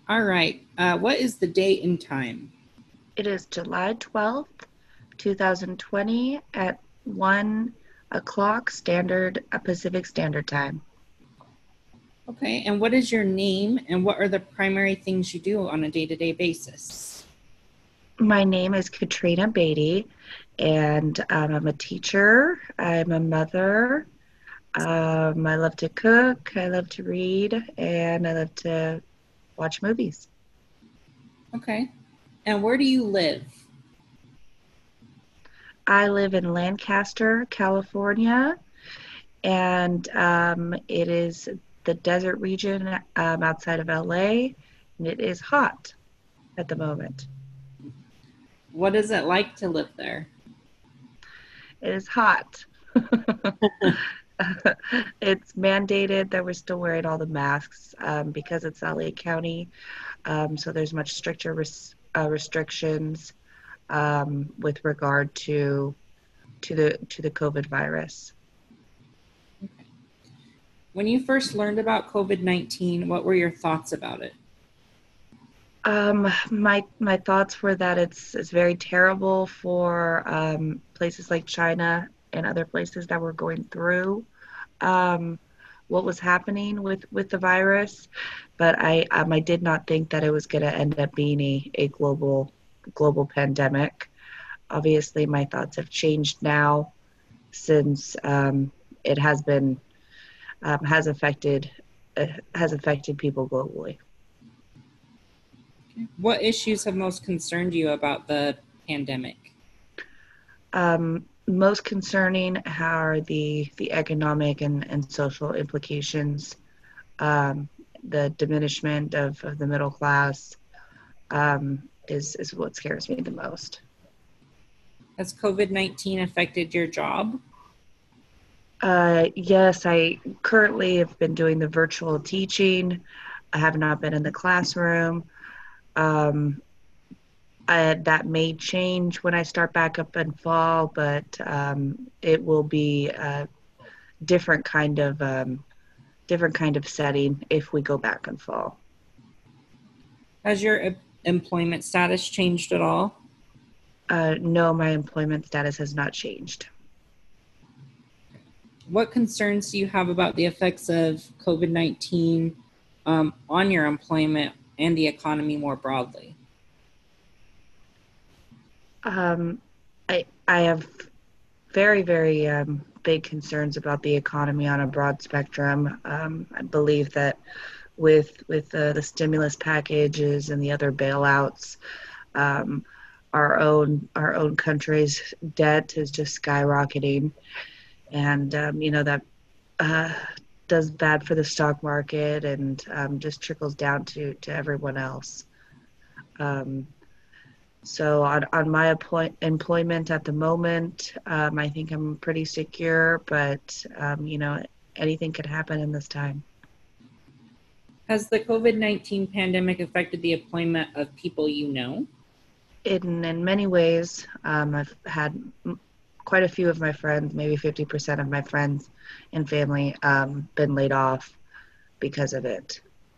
All right. What is the date and time? It is July 12th, 2020 at 1 o'clock Pacific Standard Time. Okay. And what is your name and what are the primary things you do on a day-to-day basis? My name is Katrina Beatty, and I'm a teacher. I'm a mother. I love to cook. I love to read, and I love to watch movies. Okay. And where do you live? I live in Lancaster, California, and it is the desert region outside of LA, and it is hot at the moment. What is it like to live there? It is hot. It's mandated that we're still wearing all the masks because it's LA County. So there's much stricter restrictions with regard to the COVID virus. When you first learned about COVID-19, what were your thoughts about it? My thoughts were that it's very terrible for places like China and other places that were going through um, what was happening with the virus, but I did not think that it was going to end up being a global pandemic. Obviously, my thoughts have changed now since it has affected has affected people globally. What issues have most concerned you about the pandemic? Most concerning are the economic and social implications, um, the diminishment of the middle class is what scares me the most. Has COVID-19 affected your job? Yes, I currently have been doing the virtual teaching. I have not been in the classroom. Um, that may change when I start back up in fall, but it will be a different kind of different kind of setting if we go back in fall. Has your employment status changed at all? No, my employment status has not changed. What concerns do you have about the effects of COVID-19 on your employment and the economy more broadly? Um, I have very big concerns about the economy on a broad spectrum. I believe that with the stimulus packages and the other bailouts, um, our own country's debt is just skyrocketing, and that uh, does bad for the stock market and just trickles down to everyone else. Um, so on my employment at the moment, I think I'm pretty secure, but anything could happen in this time. Has the COVID-19 pandemic affected the employment of people you know? In many ways, I've had quite a few of my friends, maybe 50% of my friends and family, been laid off because of it.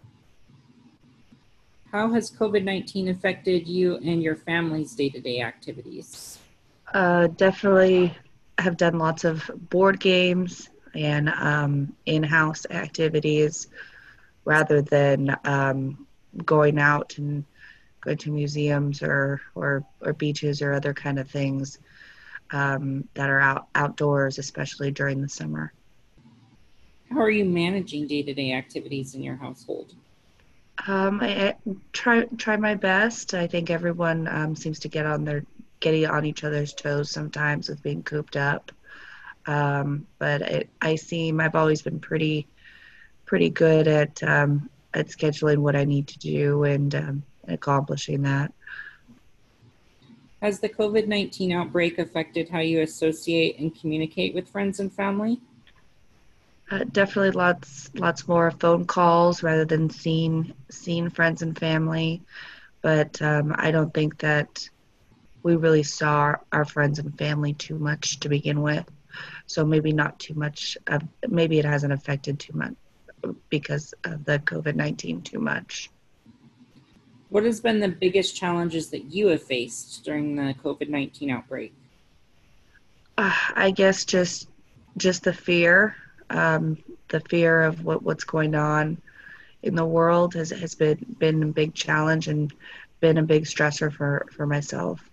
How has COVID-19 affected you and your family's day-to-day activities? Definitely have done lots of board games and in-house activities rather than going out and going to museums or beaches or other kind of things that are outdoors, especially during the summer. How are you managing day-to-day activities in your household? I try my best. I think everyone seems to getting on each other's toes sometimes with being cooped up. But I seem I've always been pretty good at scheduling what I need to do and accomplishing that. Has the COVID-19 outbreak affected how you associate and communicate with friends and family? Definitely lots more phone calls rather than seeing friends and family. But I don't think that we really saw our friends and family too much to begin with. So maybe not too much. Maybe it hasn't affected too much because of the COVID-19 too much. What has been the biggest challenges that you have faced during the COVID-19 outbreak? I guess just the fear of what's going on in the world has been a big challenge and been a big stressor for myself.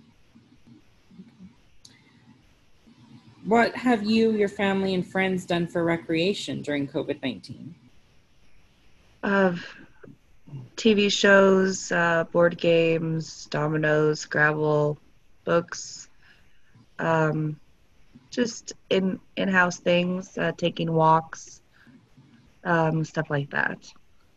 What have you, your family, and friends done for recreation during COVID-19? Of TV shows, board games, dominoes, Scrabble, books, um, just in-house things, taking walks, stuff like that.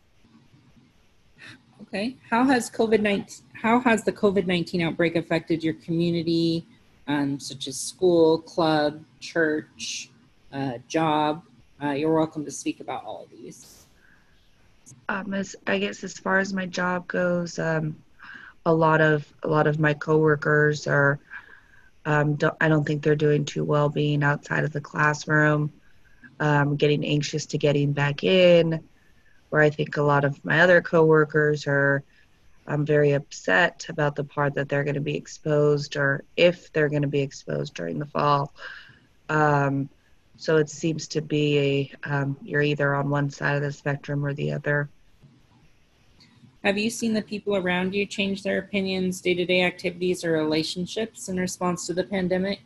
Okay. How has the COVID-19 outbreak affected your community, such as school, club, church, job? You're welcome to speak about all of these. As I guess as far as my job goes, a lot of my coworkers are I don't think they're doing too well being outside of the classroom, getting anxious to getting back in. Where I think a lot of my other coworkers are very upset about the part that they're going to be exposed or if they're going to be exposed during the fall. Um, so it seems to be you're either on one side of the spectrum or the other. Have you seen the people around you change their opinions, day-to-day activities, or relationships in response to the pandemic?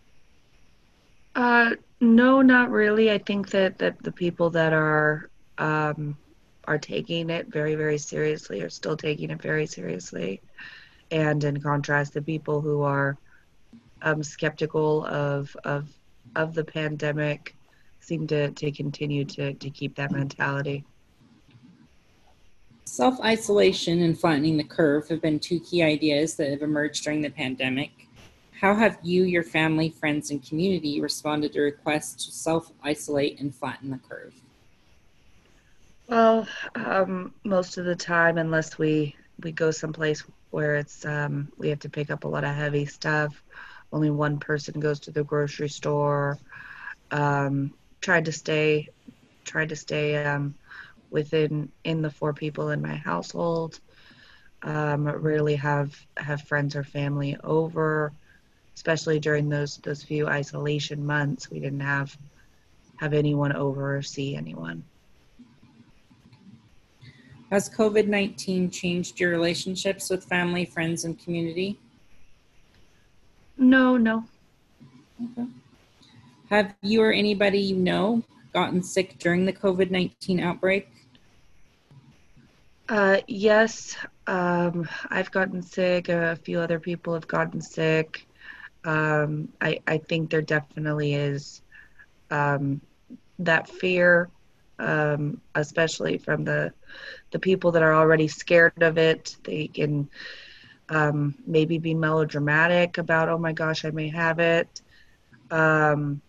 No, not really. I think that the people that um, are taking it very, very seriously are still taking it very seriously. And in contrast, the people who are skeptical of the pandemic seem to continue to keep that mentality. Self-isolation and flattening the curve have been two key ideas that have emerged during the pandemic. How have you, your family, friends, and community responded to requests to self-isolate and flatten the curve? Well, most of the time, unless we go someplace where it's we have to pick up a lot of heavy stuff, only one person goes to the grocery store. Um, tried to stay tried to stay within in the four people in my household. Rarely have friends or family over, especially during those few isolation months. We didn't have anyone over or see anyone. Has COVID-19 changed your relationships with family, friends, and community? No, no. Okay. Have you or anybody you know gotten sick during the COVID-19 outbreak? Yes, I've gotten sick. A few other people have gotten sick. I think there definitely is um, that fear, especially from the people that are already scared of it. They can maybe be melodramatic about, oh my gosh, I may have it. Um,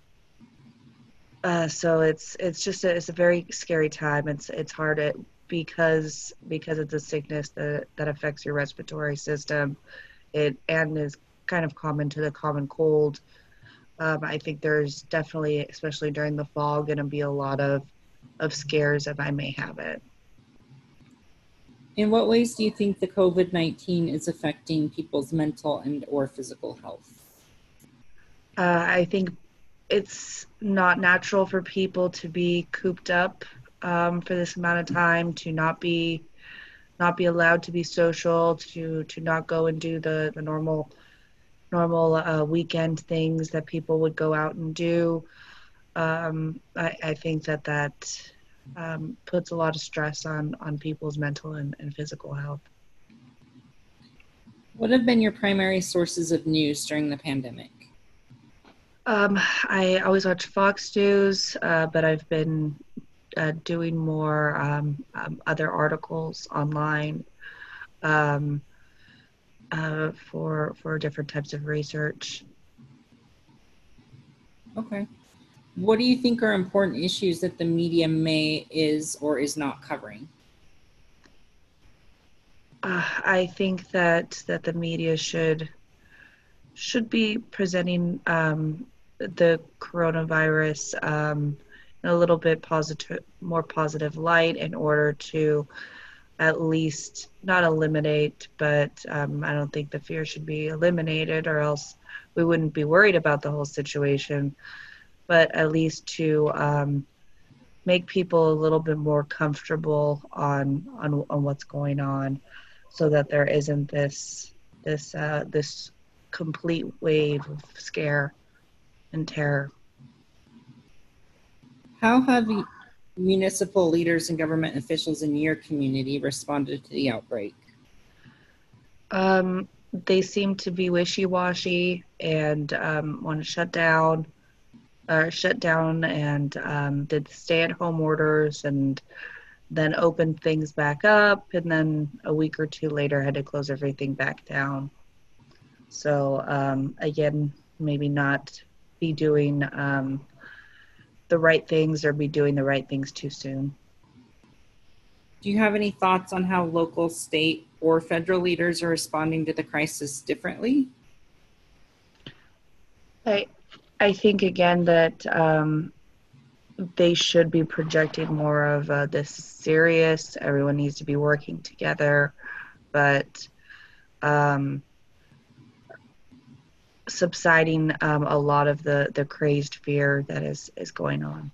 so it's a very scary time. It's hard because it's a sickness that affects your respiratory system. It and is kind of common to the common cold. I think there's definitely, especially during the fall, going to be a lot of scares if I may have it. In what ways do you think the COVID-19 is affecting people's mental and or physical health? I think it's not natural for people to be cooped up for this amount of time, to not be allowed to be social, to not go and do the normal weekend things that people would go out and do. I think that puts a lot of stress on people's mental and physical health. What have been your primary sources of news during the pandemic? I always watch Fox News, but I've been doing more other articles online um, for different types of research. Okay. What do you think are important issues that the media may is or is not covering? I think that the media should be presenting the coronavirus in a little bit more positive light in order to, at least not eliminate, but I don't think the fear should be eliminated, or else we wouldn't be worried about the whole situation, but at least to make people a little bit more comfortable on what's going on, so that there isn't this complete wave of scare and terror. How have municipal leaders and government officials in your community responded to the outbreak? They seem to be wishy-washy and want to shut down and did stay-at-home orders, and then opened things back up, and then a week or two later had to close everything back down. So again, maybe not be doing the right things, or be doing the right things too soon. Do you have any thoughts on how local, state, or federal leaders are responding to the crisis differently? I think again that they should be projecting more of this serious. Everyone needs to be working together, but um, subsiding a lot of the crazed fear that is going on.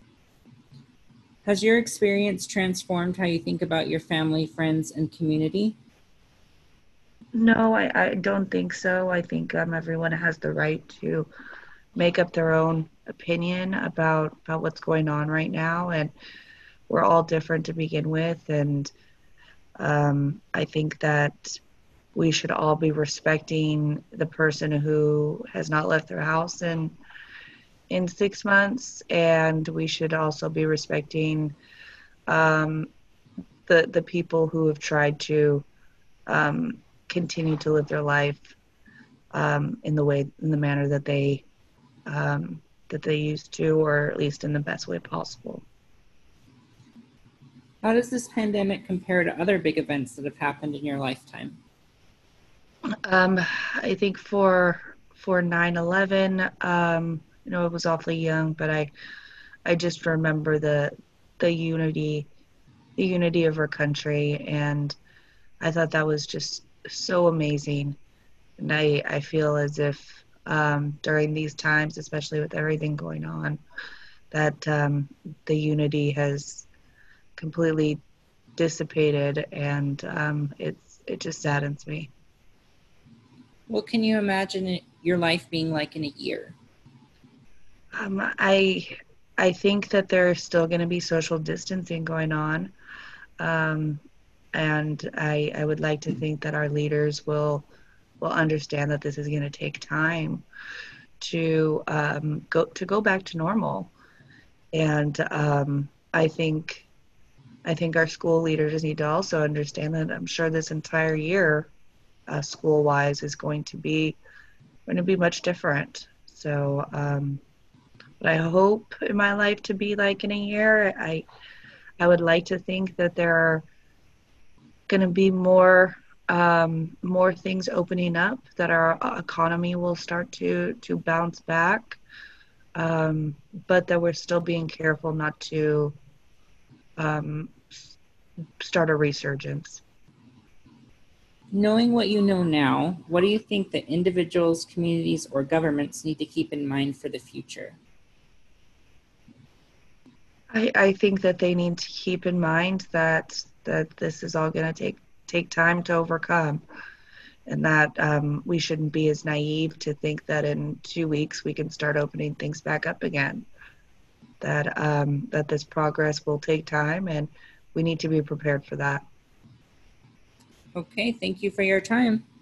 Has your experience transformed how you think about your family, friends, and community? No, I don't think so. I think everyone has the right to make up their own opinion about what's going on right now, and we're all different to begin with, and I think that we should all be respecting the person who has not left their house in 6 months, and we should also be respecting um, the people who have tried to continue to live their life in the manner that they used to, or at least in the best way possible. How does this pandemic compare to other big events that have happened in your lifetime? I think for 9/11, it was awfully young, but I just remember the unity of our country, and I thought that was just so amazing. And I feel as if during these times, especially with everything going on, that the unity has completely dissipated, and it just saddens me. What can you imagine your life being like in a year? I think that there's still going to be social distancing going on, um, and I would like to think that our leaders will understand that this is going to take time to go back to normal. And I think our school leaders need to also understand that I'm sure this entire year, school wise, is going to be much different. So what I hope in my life to be like in a year, I would like to think that there are going to be more things opening up, that our economy will start to bounce back, but that we're still being careful not to um, start a resurgence. Knowing what you know now, what do you think that individuals, communities, or governments need to keep in mind for the future? I think that they need to keep in mind that this is all going to take time to overcome, and that we shouldn't be as naive to think that in 2 weeks we can start opening things back up again. That this progress will take time, and we need to be prepared for that. Okay, thank you for your time.